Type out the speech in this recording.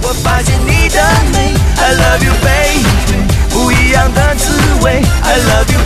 我发现你的美。I love you baby， 不一样的滋味。I love you。